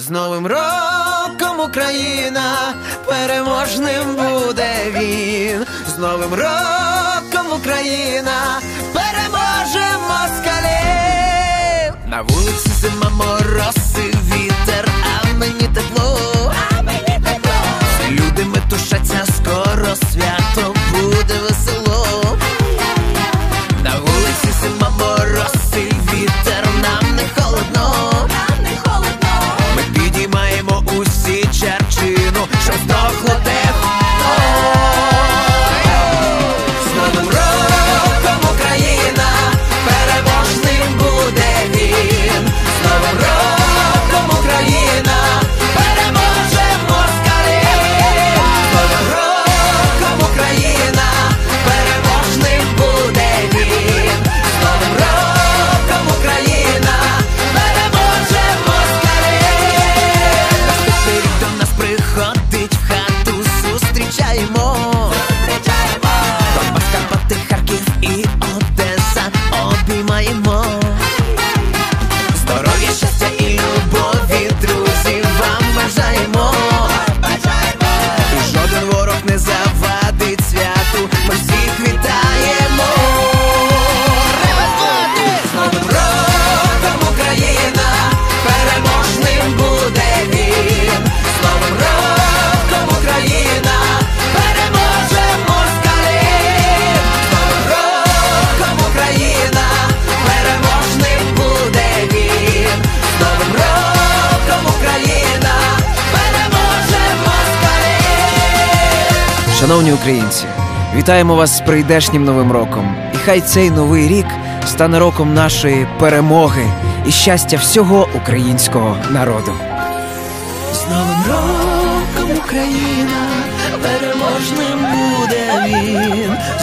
З Новим роком, Україна, переможним буде він. З Новим роком, Україна, переможе москалів. На вулиці зима, морози, вітер, а мені тепло. Всі люди метушаться, скоро свято буде весело. На вулиці зима, морози, вітер, нам не холодно. Ми підіймаємо усі черчину, що здохло тепло. З Новим роком, Україна, переможним буде він. З Новим роком, Україна, переможе москалів. З Новим роком, Україна, переможним буде він. З Новим роком, Україна, переможе москалів. Наступний рік до нас приходить, в хату зустрічаємо. Донбас, Карпати, Харків і Одеса обіймаємо. Здоров'я, щастя і любові, друзі, вам бажаємо. І жоден ворог не завадить святу, ми всіх вітаємо. З Новим роком, Україна, переможним буде він. З Новим роком, Україна, переможе москалів. З Новим роком, Україна, переможним буде він. З Новим роком, Україна, переможе москалів. Шановні українці, вітаємо вас з прийдешнім Новим роком. І хай цей новий рік стане роком нашої перемоги і щастя всього українського народу. З Новим роком, Україна, переможним буде він.